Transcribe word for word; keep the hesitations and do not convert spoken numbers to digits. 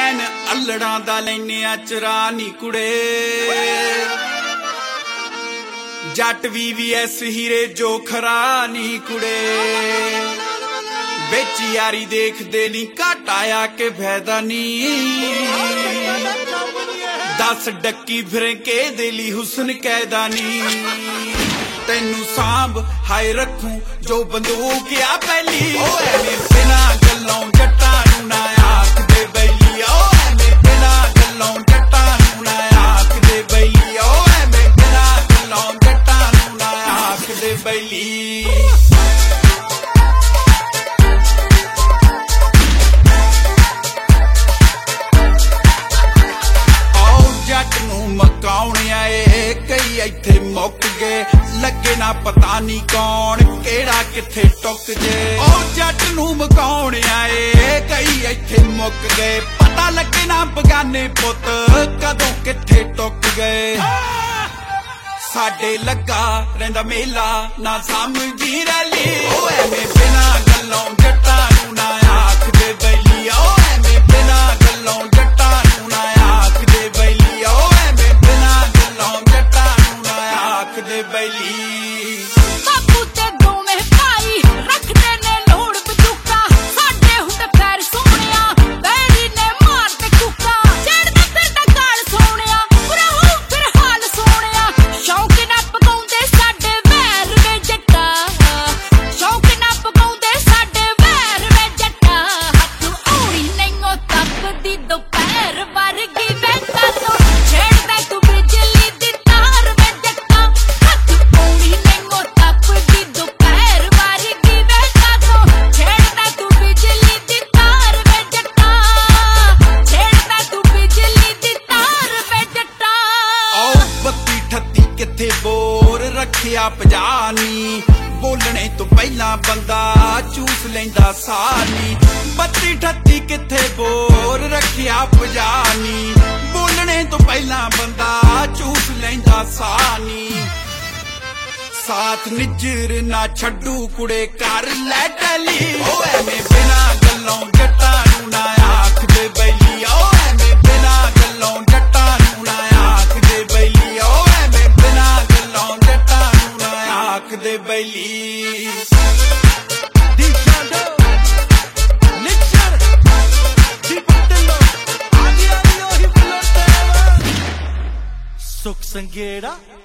चैन अल्लड़ा दा लैने आ चरा नी कुड़े जट वी वी एस हीरे जो खरा नी कुड़े बेच यारी देखदे नी घट आया के फैदा नी दस डक्की फिर के दिली हुसन कैदा नी तेनू सांभ हाय रखूं जो बंदूक आ पहली एवें बिना गल्लों जट्टां नूं ना आख दे बैली ओ एवें बिना गल्लों जट्टां नूं ना आख दे बैली ओ एवें बिना गल्लों जट्टां नूं ना आख दे बैली मकाउणे आए कई इत्थे मुक गए लगे ना पता नी कौन केड़ा किथे टुक जे ओ जट नूं मकाउणे आए कई इत्थे मुक गए पता लगे ना बगाने पुत कदों किथे टुक गए साडे लगा रहिंदा मेला ना समझी रैली ओ एवें बिना गल्लों जट्टां नूं ना आख दे बैली ओ एवें बिना गल्लों जट्टां नूं ना आख दे बैली ओ दे बैली बापू ते दोवें भाई रखदे ने लोड़ बजूका साडे हुंदे पैर सोहणिया बैरी ने मार ते कूका चढ़दा फिरदा गाल सोहणिया बुरा हो फिर हाल सोहणिया शौक ना पकाउंदे साडे वैर वे जट्टा शौक ना पकाउंदे साडे वैर वे जट्टा हत्थ औड़ी नहींओ तपदी दोपहर वर्गी बैठा तो छेड़दा तू बिजली दी तार वे जट्टा किथे बोर रखिया पजानी बोलने तो पहला बंदा चूस लेंदा सानी बत्ती ठत्ती किथे बोर रखिया पजानी बोलने तो पहला बंदा चूस लेंदा सानी साथ निजर ना छड्डू कुड़े कर लै टली ओ एवें बिना गल्लों जट्टां नूं ना आख दे बैली ओ एवें बिना गल्लों जट्टां नूं ना आख दे बैली ओ एवें बिना गल्लों जट्टां नूं ना आख दे बैली सुख संगेड़ा